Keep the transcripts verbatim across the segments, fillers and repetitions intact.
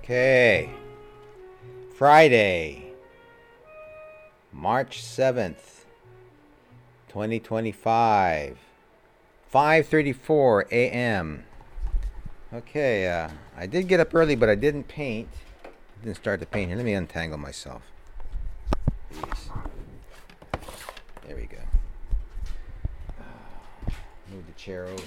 Okay. Friday, March seventh, twenty twenty-five. five thirty-four a.m. Okay, uh, I did get up early, but I didn't paint. I didn't start to paint here. Let me untangle myself. Jeez. There we go. Move the chair over.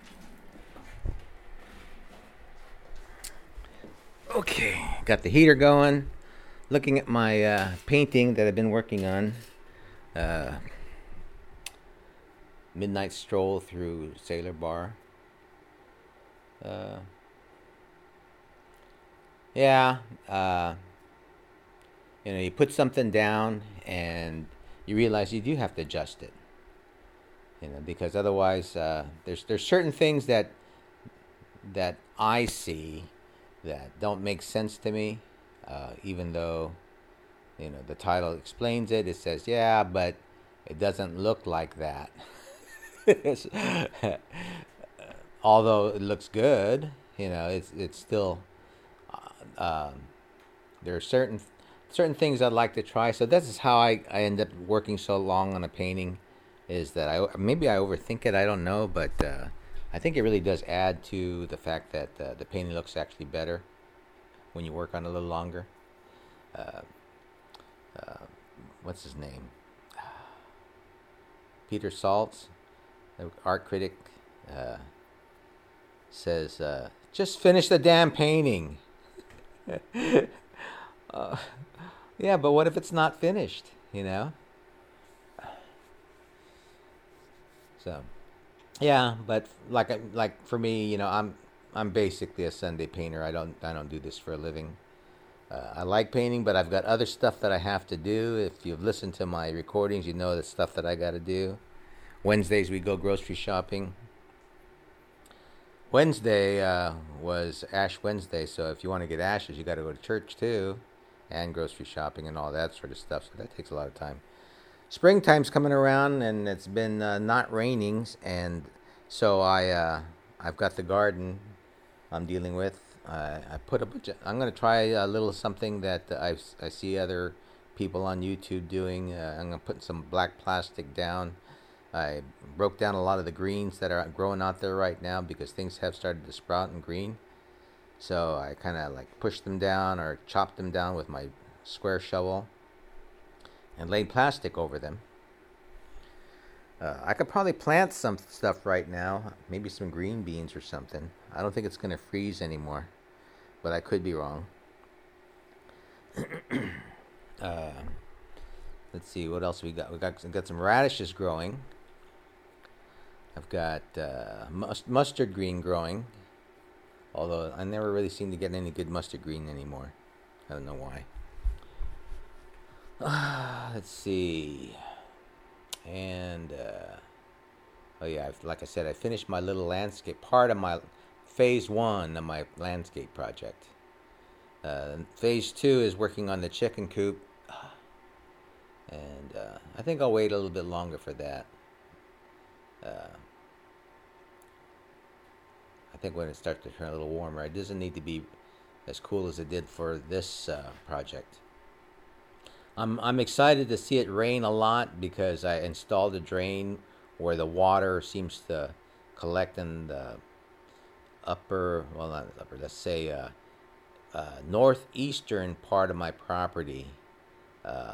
Okay, got the heater going. Looking at my uh, painting that I've been working on. Uh, midnight stroll through Sailor Bar. Uh, yeah, uh, you know, you put something down and you realize you do have to adjust it. You know, because otherwise, uh, there's there's certain things that that I see that don't make sense to me, uh, even though, you know, the title explains it. It says, yeah, but it doesn't look like that. Although it looks good, you know, it's it's still, uh, um, there are certain certain things I'd like to try. So this is how I, I end up working so long on a painting, is that I maybe I overthink it. I don't know, but uh, I think it really does add to the fact that uh, the painting looks actually better when you work on it a little longer. Uh, uh, what's his name? Peter Saltz, the art critic, uh, says, uh, "Just finish the damn painting." uh, yeah, but what if it's not finished? You know. So. Yeah, but like like for me, you know, I'm I'm basically a Sunday painter. I don't I don't do this for a living. Uh, I like painting, but I've got other stuff that I have to do. If you've listened to my recordings, you know the stuff that I got to do. Wednesdays we go grocery shopping. Wednesday uh, was Ash Wednesday, so if you want to get ashes, you got to go to church too, and grocery shopping and all that sort of stuff. So that takes a lot of time. Springtime's coming around, and it's been uh, not raining, and so I uh, I've got the garden I'm dealing with. Uh, I put a bunch of, I'm going to try a little something that I I see other people on YouTube doing. Uh, I'm going to put some black plastic down. I broke down a lot of the greens that are growing out there right now because things have started to sprout and green. So I kind of like pushed them down or chopped them down with my square shovel and laid plastic over them. Uh, I could probably plant some stuff right now, maybe some green beans or something. I don't think it's going to freeze anymore, but I could be wrong. uh, let's see, what else we got? We got, we got some radishes growing. I've got uh, mus- mustard green growing, although I never really seem to get any good mustard green anymore. I don't know why. Uh, let's see. And, uh, oh yeah, I've, like I said, I finished my little landscape, part of my phase one of my landscape project. Uh, phase two is working on the chicken coop. And uh, I think I'll wait a little bit longer for that. Uh, I think when it starts to turn a little warmer, it doesn't need to be as cool as it did for this uh, project. I'm I'm excited to see it rain a lot because I installed a drain where the water seems to collect in the upper, well not upper, let's say uh, uh, northeastern part of my property. Uh,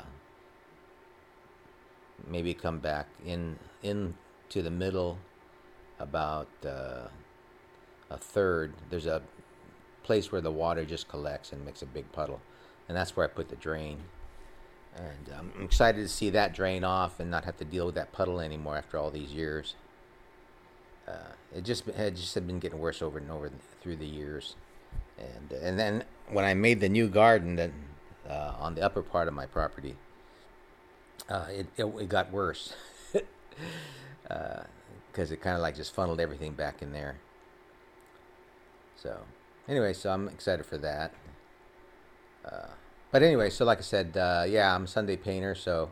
maybe come back in into the middle about uh, a third. There's a place where the water just collects and makes a big puddle, and that's where I put the drain. And um, I'm excited to see that drain off and not have to deal with that puddle anymore after all these years. Uh, it just had just had been getting worse over and over through the years. And and then when I made the new garden that uh, on the upper part of my property, uh, it, it it got worse because uh, it kind of like just funneled everything back in there. So anyway, so I'm excited for that. Uh, But anyway, so like I said, uh, yeah, I'm a Sunday painter, so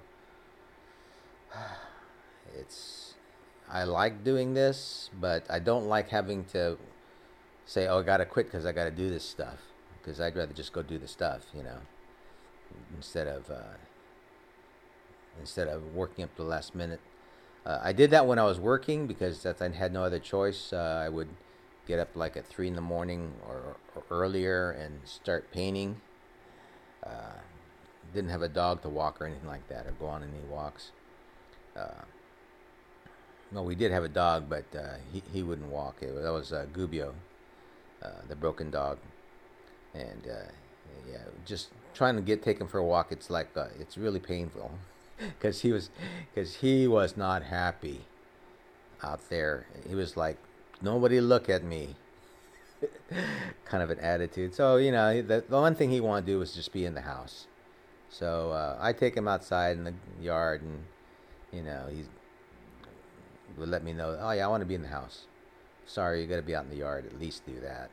it's, I like doing this, but I don't like having to say, oh, I got to quit because I got to do this stuff. because I'd rather just go do the stuff, you know, instead of uh, instead of working up to the last minute. Uh, I did that when I was working because that I had no other choice. Uh, I would get up like at three in the morning or, or earlier and start painting. Uh, didn't have a dog to walk or anything like that, or go on any walks. Uh, no, we did have a dog, but uh, he he wouldn't walk. It, that was uh, Gubio, uh, the broken dog, and uh, yeah, just trying to get taken for a walk. It's like uh, it's really painful. Because he was, because he was not happy out there. He was like, nobody look at me, kind of an attitude. So you know, the, the one thing he wanted to do was just be in the house. So uh, I take him outside in the yard, and you know, he would let me know. Oh yeah, I want to be in the house. Sorry, you got to be out in the yard. At least do that.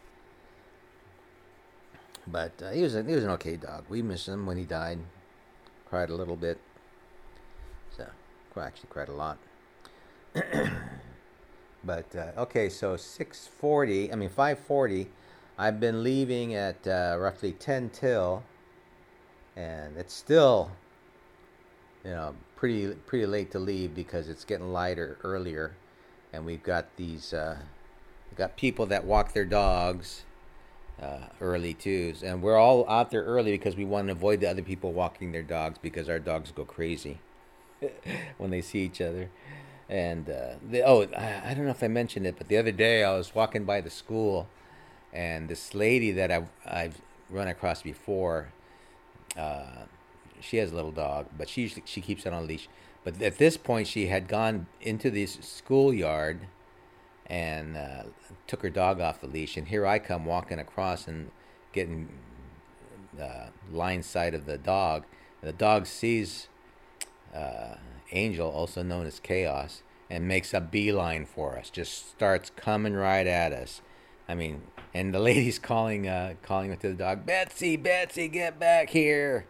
But uh, he was a, he was an okay dog. We missed him when he died. Cried a little bit. So, I actually cried a lot. But, uh, okay, so six forty, I mean five forty, I've been leaving at uh, roughly ten till, and it's still, you know, pretty pretty late to leave because it's getting lighter earlier, and we've got these, uh, we've got people that walk their dogs uh, early too, and we're all out there early because we want to avoid the other people walking their dogs because our dogs go crazy when they see each other. And uh, the, oh, I, I don't know if I mentioned it, but the other day I was walking by the school, and this lady that I've, I've run across before, uh, she has a little dog, but she she keeps it on a leash. But at this point, she had gone into this schoolyard and uh, took her dog off the leash. And here I come walking across and getting uh, line sight of the dog. The dog sees uh, Angel, also known as Chaos, and makes a beeline for us. Just starts coming right at us. I mean, and the lady's calling, uh, calling to the dog, Betsy, Betsy, get back here.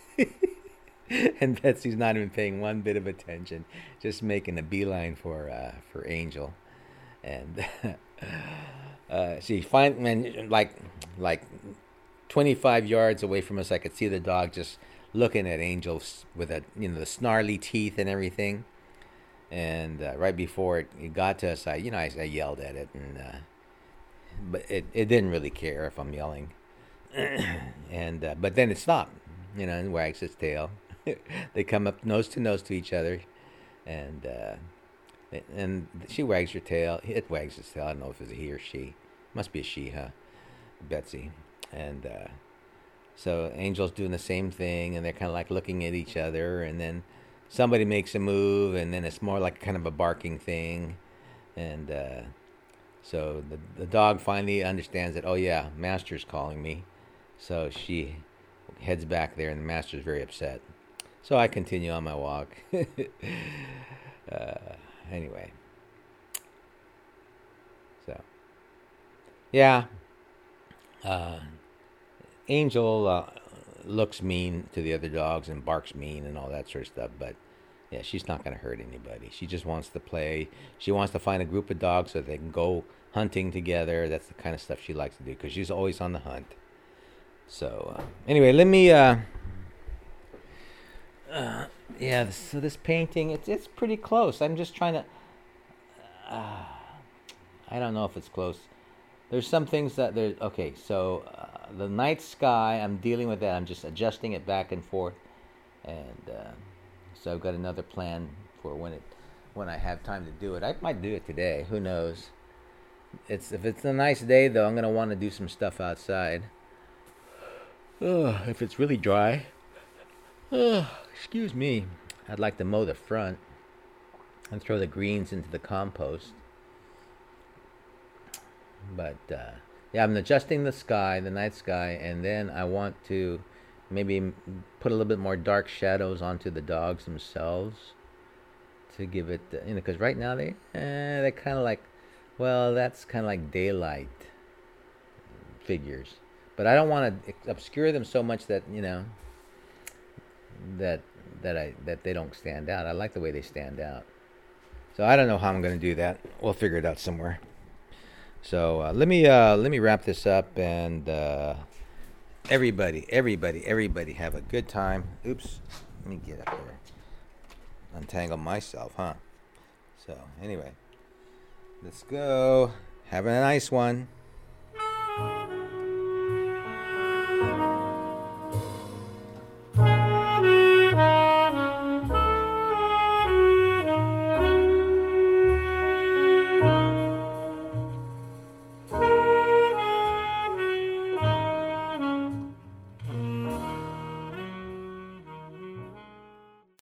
And Betsy's not even paying one bit of attention, just making a beeline for uh, for Angel. And uh, she find like like twenty-five yards away from us, I could see the dog just looking at Angel with a you know the snarly teeth and everything. And uh, right before it, it got to us, I you know I, I yelled at it, and uh, but it, it didn't really care if I'm yelling. And uh, but then it stopped, you know, and wags its tail. They come up nose to nose to each other, and uh, and she wags her tail. It wags its tail. I don't know if it's a he or she. Must be a she, huh? Betsy. And uh, so Angel's doing the same thing, and they're kind of like looking at each other, and then somebody makes a move, and then it's more like kind of a barking thing, and uh, so the the dog finally understands that, oh yeah, Master's calling me, so she heads back there, and the Master's very upset. So I continue on my walk. uh, anyway, so yeah, uh, Angel uh, looks mean to the other dogs and barks mean and all that sort of stuff, but yeah, she's not going to hurt anybody. She just wants to play. She wants to find a group of dogs so they can go hunting together. That's the kind of stuff she likes to do because she's always on the hunt. So uh, anyway, let me. Uh, uh, yeah, so this painting, it's it's pretty close. I'm just trying to. Uh, I don't know if it's close. There's some things that there. Okay, so uh, the night sky, I'm dealing with that. I'm just adjusting it back and forth, and uh, so I've got another plan for when it when I have time to do it. I might do it today. Who knows? It's if it's a nice day though, I'm gonna want to do some stuff outside. Ugh, if it's really dry. Ugh, excuse me. I'd like to mow the front and throw the greens into the compost. But uh, yeah, I'm adjusting the sky, the night sky, and then I want to maybe put a little bit more dark shadows onto the dogs themselves to give it, you know, because right now they eh, they're kind of like, well, that's kind of like daylight figures. But I don't want to obscure them so much that you know that that I that they don't stand out. I like the way they stand out. So I don't know how I'm going to do that. We'll figure it out somewhere. So uh, let me uh, let me wrap this up, and uh, everybody, everybody, everybody have a good time. Oops, let me get up there, untangle myself, huh? So anyway, let's go. Have a nice one.